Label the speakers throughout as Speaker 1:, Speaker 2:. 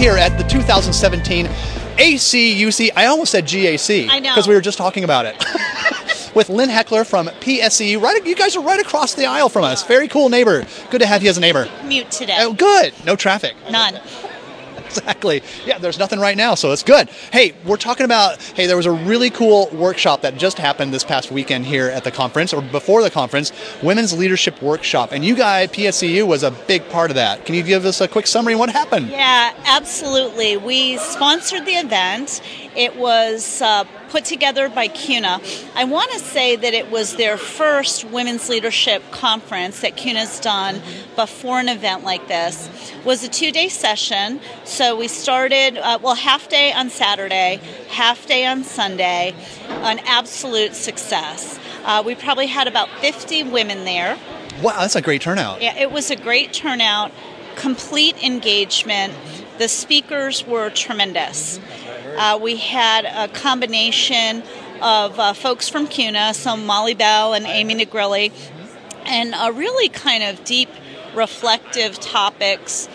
Speaker 1: here at the 2017 ACUC. I almost said GAC.
Speaker 2: I know.
Speaker 1: Because we were just talking about it. With Lynn Heckler from PSCU. You guys are right across the aisle from us. Very cool neighbor. Good to have you as a neighbor.
Speaker 2: Commute today.
Speaker 1: Oh, good. No traffic.
Speaker 2: None.
Speaker 1: Exactly. Yeah, there's nothing right now, so it's good. Hey, we're talking about, there was a really cool workshop that just happened this past weekend here at the conference, or before the conference, Women's Leadership Workshop. And you guys, PSCU, was a big part of that. Can you give us a quick summary of what happened?
Speaker 2: Yeah, absolutely. We sponsored the event. It was put together by CUNA. I want to say that it was their first women's leadership conference that CUNA's done before an event like this. It was a 2-day session. So we started, half day on Saturday, half day on Sunday, an absolute success. We probably had about 50 women there.
Speaker 1: Wow, that's a great turnout.
Speaker 2: Yeah, it was a great turnout, complete engagement. The speakers were tremendous. We had a combination of folks from CUNA, some Molly Bell and Amy Negrilli, and really kind of deep, reflective topics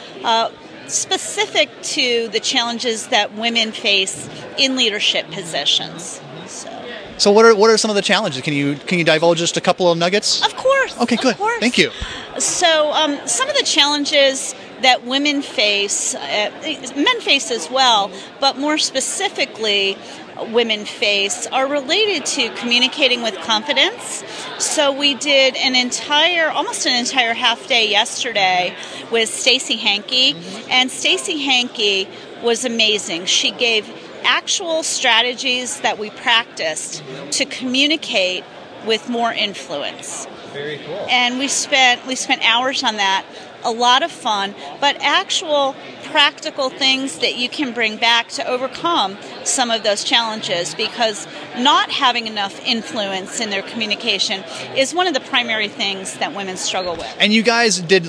Speaker 2: specific to the challenges that women face in leadership positions.
Speaker 1: So what are some of the challenges? Can you divulge just a couple of nuggets?
Speaker 2: Of course.
Speaker 1: Okay, good. Thank you.
Speaker 2: So some of the challenges that women face, men face as well, but more specifically women face, are related to communicating with confidence. So we did almost an entire half day yesterday with Stacey Hankey, and Stacey Hankey was amazing. She gave actual strategies that we practiced to communicate with more influence.
Speaker 1: Very cool.
Speaker 2: And we spent hours on that. A lot of fun, but actual practical things that you can bring back to overcome some of those challenges, because not having enough influence in their communication is one of the primary things that women struggle with.
Speaker 1: And you guys did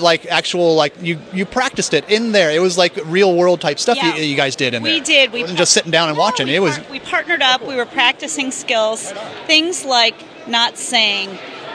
Speaker 1: you practiced it in there. It was like real world type stuff.
Speaker 2: Yeah.
Speaker 1: You guys did in there.
Speaker 2: We did.
Speaker 1: It wasn't just sitting down and watching.
Speaker 2: We partnered up. We were practicing skills, things like not saying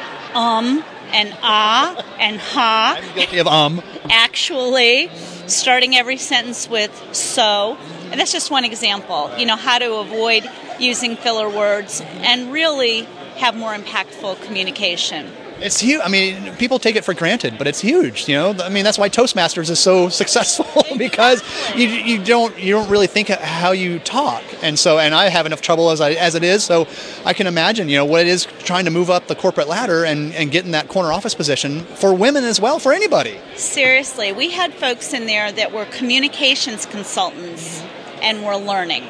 Speaker 2: and ah and ha.
Speaker 1: I'm guilty of
Speaker 2: Actually, starting every sentence with so. And that's just one example. How to avoid using filler words and really have more impactful communication.
Speaker 1: It's huge. I mean, people take it for granted, but it's huge. I mean, that's why Toastmasters is so successful because you don't really think how you talk, and I have enough trouble as it is. So I can imagine what it is trying to move up the corporate ladder and get in that corner office position for women as well, for anybody.
Speaker 2: Seriously, we had folks in there that were communications consultants and were learning.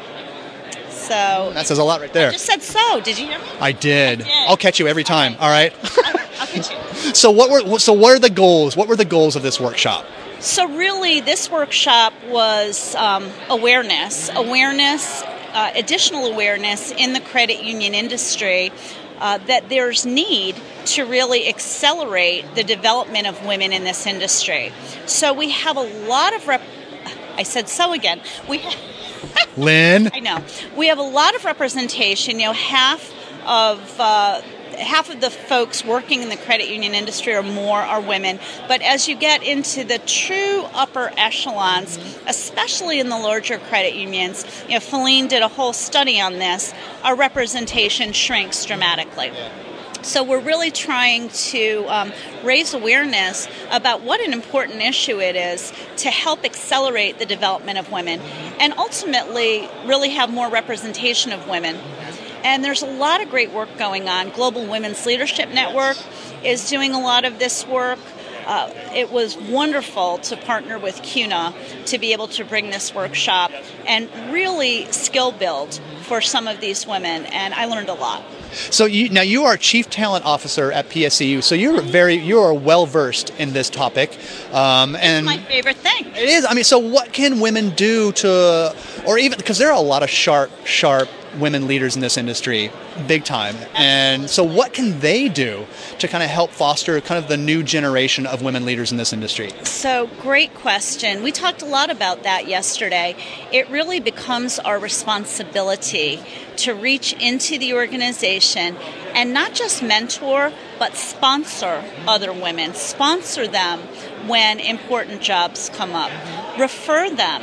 Speaker 2: So
Speaker 1: that says a lot right there.
Speaker 2: I just said so. Did you hear me?
Speaker 1: I did. I'll catch you every time.
Speaker 2: Okay.
Speaker 1: All right.
Speaker 2: I'll catch you.
Speaker 1: So what are the goals? What were the goals of this workshop?
Speaker 2: So really, this workshop was awareness, additional awareness in the credit union industry that there's need to really accelerate the development of women in this industry. So we have a lot of I said so again.
Speaker 1: Lynn?
Speaker 2: I know. We have a lot of representation. Half of the folks working in the credit union industry or more are women. But as you get into the true upper echelons, especially in the larger credit unions, Feline did a whole study on this, our representation shrinks dramatically. So we're really trying to raise awareness about what an important issue it is to help accelerate the development of women and ultimately really have more representation of women. And there's a lot of great work going on. Global Women's Leadership Network is doing a lot of this work. It was wonderful to partner with CUNA to be able to bring this workshop and really skill build for some of these women, and I learned a lot.
Speaker 1: So you are Chief Talent Officer at PSCU, so you are well versed in this topic.
Speaker 2: It's my favorite thing.
Speaker 1: It is. I mean, so what can women do or even because there are a lot of sharp women leaders in this industry, big time. And so what can they do to kind of help foster kind of the new generation of women leaders in this industry?
Speaker 2: So great question. We talked a lot about that yesterday. It really becomes our responsibility to reach into the organization and not just mentor, but sponsor other women. Sponsor them when important jobs come up. Refer them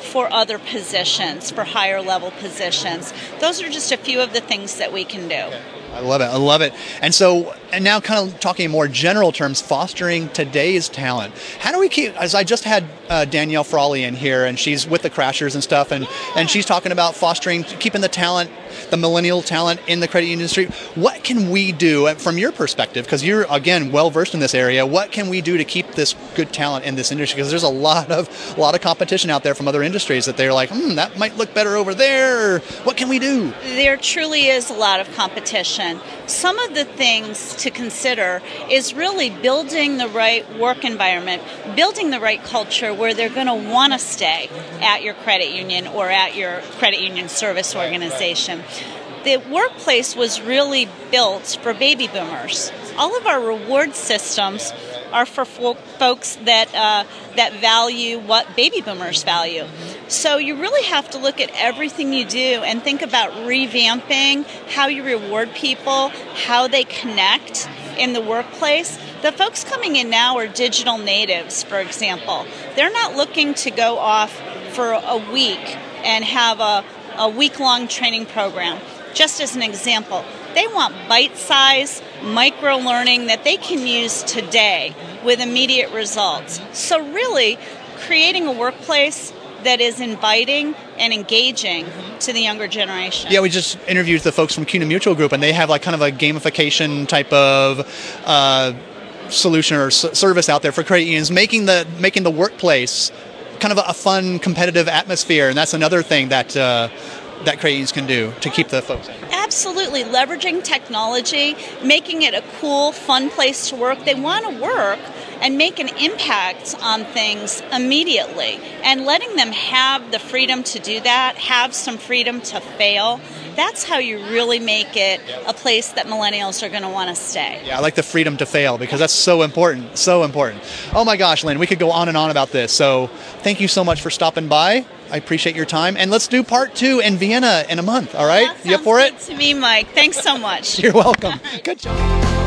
Speaker 2: for other positions, for higher level positions. Those are just a few of the things that we can do.
Speaker 1: I love it. I love it. And so, and now kind of talking in more general terms, fostering today's talent. How do we keep, as I just had Danielle Frawley in here, and she's with the Crashers and stuff, and she's talking about fostering, keeping the talent, the millennial talent in the credit union industry. What can we do from your perspective? Because you're, again, well-versed in this area. What can we do to keep this good talent in this industry? Because there's a lot of competition out there from other industries that they're like, that might look better over there. What can we do?
Speaker 2: There truly is a lot of competition. Some of the things to consider is really building the right work environment, building the right culture where they're going to want to stay at your credit union or at your credit union service organization. The workplace was really built for baby boomers. All of our reward systems are for folks that value what baby boomers value. So you really have to look at everything you do and think about revamping how you reward people, how they connect in the workplace. The folks coming in now are digital natives, for example. They're not looking to go off for a week and have a week-long training program. Just as an example, they want bite-sized micro-learning that they can use today with immediate results. So really, creating a workplace that is inviting and engaging to the younger generation.
Speaker 1: Yeah, we just interviewed the folks from CUNA Mutual Group, and they have like kind of a gamification type of solution or service out there for credit unions, making the workplace kind of a fun, competitive atmosphere, and that's another thing that credit unions can do to keep the folks in.
Speaker 2: Absolutely. Leveraging technology, making it a cool, fun place to work. They want to work and make an impact on things immediately. And letting them have the freedom to do that, have some freedom to fail, that's how you really make it a place that millennials are going to want to stay.
Speaker 1: Yeah, I like the freedom to fail because that's so important, so important. Oh my gosh, Lynn, we could go on and on about this. So thank you so much for stopping by. I appreciate your time. And let's do part 2 in Vienna in a month, all right?
Speaker 2: That
Speaker 1: you up for it?
Speaker 2: sounds good to me, Mike. Thanks so much.
Speaker 1: You're welcome. Good job.